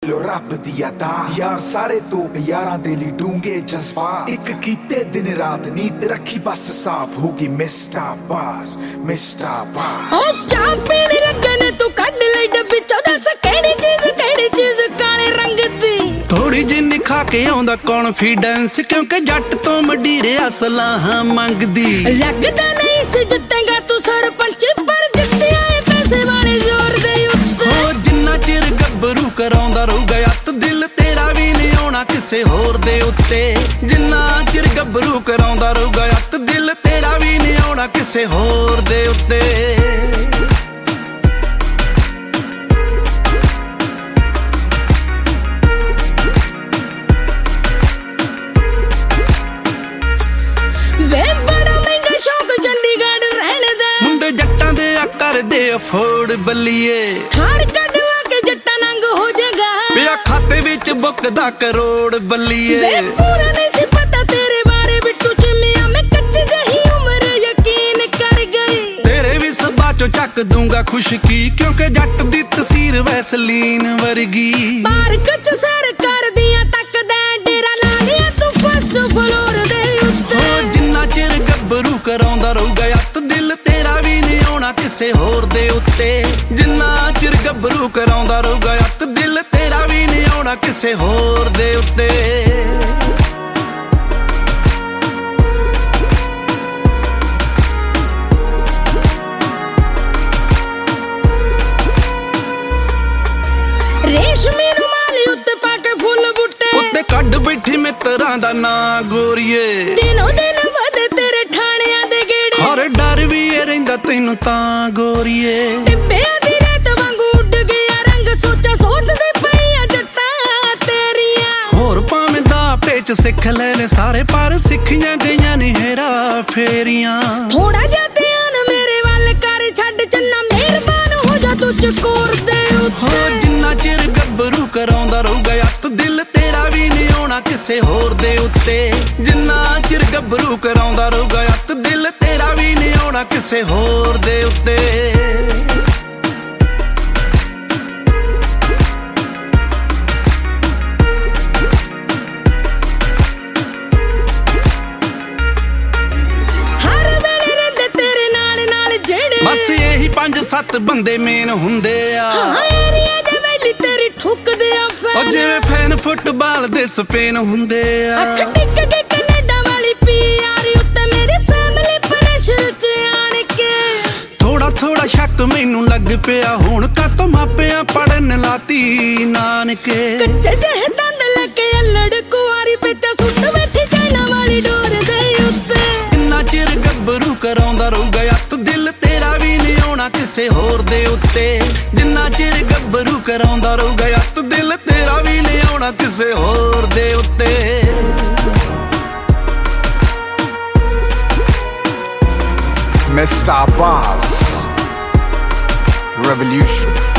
रब दिया दा यार सारे तो यारां दे ली डूंगे जज्बात एक कीते दिन रात नींद रखी बस साफ होगी मिस्टर बास ओ चाह पीने लगे ने तू कढ ले डब्बी चो दस केड़ी चीज काले रंग दी थोड़ी जिन्नी खा के आउंदा कॉन्फिडेंस क्योंकि जट तो मडीरे असलाहां मंगदी लगदा नहीं सी जितेगा तू सरपंच पर जित्ते आए पैसे वाले जोर दे उत्ते ओ जिन्ना चिर गब्बरू कराउंदा रहूगा यत दिल तेरा भी नहीं आउणा किसे होर दे उत्ते जिन्ना चिर गब्बरू कराउंदा रहूगा यत दिल तेरा भी नहीं आउणा किसे होर दे उत्ते दे अफोर्ड बल्लीए थार कढवा के जट्टा नंग हो जाएगा पिया खाते विच बुकदा करोड़ बल्लीए पूरा नहीं सी पता तेरे बारे बिट्टू चिमिया मैं कच्ची जही उम्र यकीन कर गई तेरे भी सबा चो चक दूंगा खुशकी क्योंकि जट दी तस्वीर वैसलीन वर्गी बार कच सर कर दिया तक दे डेरा ला लिया तू फर्स्ट फ्लोर दे उत्ते ओ जिन्ना चिर गब्बरू कराउंदा रहूगा यत दिल तेरा भी नहीं आउणा किसे होर दे उत्ते जिन्ना चिर गब्बरू कराउंदा रहूगा यत दिल तेरा भी नहीं आउणा किसे होर दे उत्ते रेशमी रुमाली उत्ते पाके फुल बुट्टे उत्ते कड बैठी मित्रां दा ना गोरीए दिनों दिन वधे तेरे ठाणियां दे गेड़े हर डर भी रहिंदा तैनू तां गोरीए टिब्बियां दी रेत वांगू उड गया रंग सोचा सोचदे पईयां जट्टां तेरियां होर भावें दा पेच सिख लेने सारे पर सिखियां गईयां ने हेरा फेरियां थोड़ा जा ध्यान मेरे वाल कर छड्ड चन्ना मेहरबान हो जा तू चकोर दे हो जिन्ना चिर गब्बरू कराउंदा रहूगा यत दिल तेरा भी नहीं आउणा किसे होर दे उत्ते जिन्ना चिर गब्बरू कराउंदा रहूगा यत दिल तेरा भी नहीं आउणा किसे होर दे उत्ते बस यही 5-7 बंदे मेन हुंदे आ एरिया दे वेली तेरी ठुकदे आ ओ जिवें फैन फुटबाल दे स्पेन हुंदे आ अख टिक के कनाडा वाली पीआर उत्ते मेरी फैमिली प्रेशर च आण के थोड़ा थोड़ा शक मैनू लग पिया हुण कातों मापियां पढ़न लाती नानके कच्चे जह दंद लगे अल्लड़ कुआरी पेचा सुट बैठी चाइना वाली डोर दे उत्ते इन्ना चिर गब्बरू कराउंदा रहूगा यत दिल तेरा भी नहीं आउणा किसे होर दे उत्ते जिन्ना चिर गब्बरू कराउंदा रहूगा यत दिल तेरा भी नहीं आउणा किसे होर दे उत्ते Mr. Bass Revolution